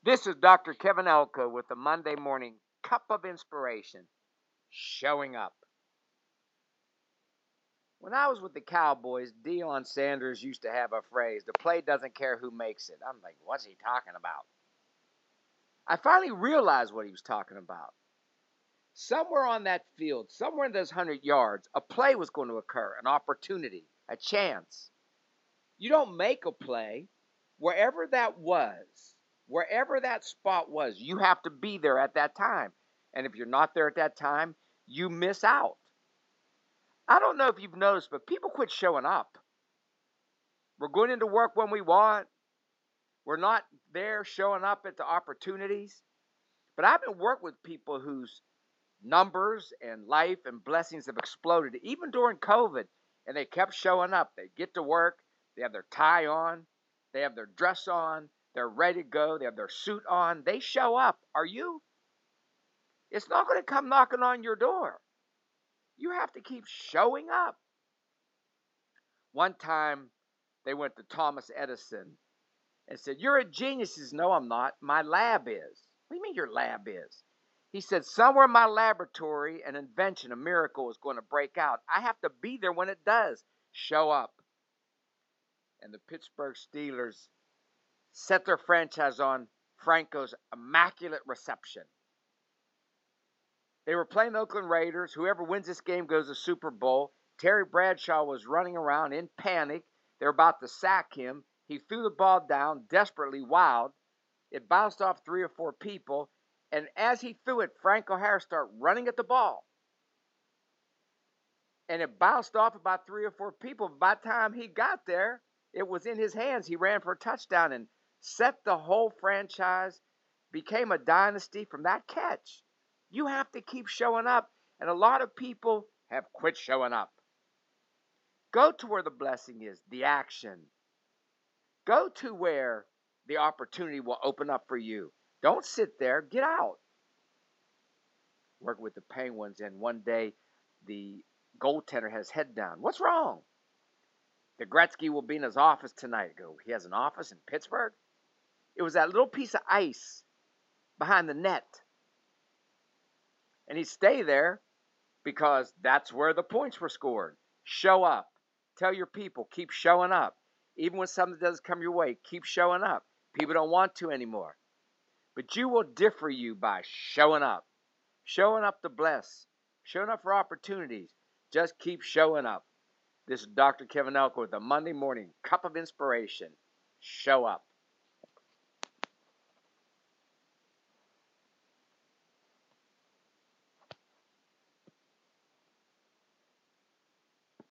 This is Dr. Kevin Elko with the Monday Morning Cup of Inspiration, showing up. When I was with the Cowboys, Deion Sanders used to have a phrase, the play doesn't care who makes it. I'm like, what's he talking about? I finally realized what he was talking about. Somewhere on that field, somewhere in those 100 yards, a play was going to occur, an opportunity, a chance. You don't make a play. Wherever that was, wherever that spot was, you have to be there at that time. And if you're not there at that time, you miss out. I don't know if you've noticed, but people quit showing up. We're going into work when we want. We're not there showing up at the opportunities. But I've been working with people whose numbers and life and blessings have exploded, even during COVID, and they kept showing up. They get to work, they have their tie on, they have their dress on, they're ready to go, they have their suit on. They show up. Are you? It's not going to come knocking on your door. You have to keep showing up. One time, they went to Thomas Edison and said, "You're a genius." He says, "No, I'm not. My lab is." "What do you mean your lab is?" He said, "Somewhere in my laboratory, an invention, a miracle is going to break out. I have to be there when it does. Show up." And the Pittsburgh Steelers set their franchise on Franco's immaculate reception. They were playing the Oakland Raiders. Whoever wins this game goes to the Super Bowl. Terry Bradshaw was running around in panic. They were about to sack him. He threw the ball down, desperately wild. It bounced off 3 or 4 people. And as he threw it, Franco Harris started running at the ball. And it bounced off about 3 or 4 people. By the time he got there, it was in his hands. He ran for a touchdown and set the whole franchise, became a dynasty from that catch. You have to keep showing up. And a lot of people have quit showing up. Go to where the blessing is, the action. Go to where the opportunity will open up for you. Don't sit there. Get out. Work with the Penguins, and one day the goaltender has head down. What's wrong? The Gretzky will be in his office tonight. I go, he has an office in Pittsburgh? It was that little piece of ice behind the net. And he'd stay there because that's where the points were scored. Show up. Tell your people, keep showing up. Even when something doesn't come your way, keep showing up. People don't want to anymore. But you will differ you by showing up. Showing up to bless. Showing up for opportunities. Just keep showing up. This is Dr. Kevin Elko with a Monday Morning Cup of Inspiration. Show up.